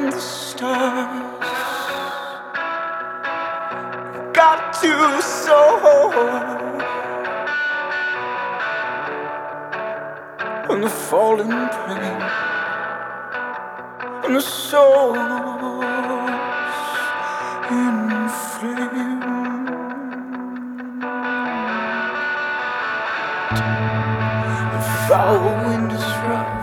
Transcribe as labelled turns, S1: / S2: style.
S1: and the stars got to soar, and the falling plane and the souls in flame. The foul wind is rough,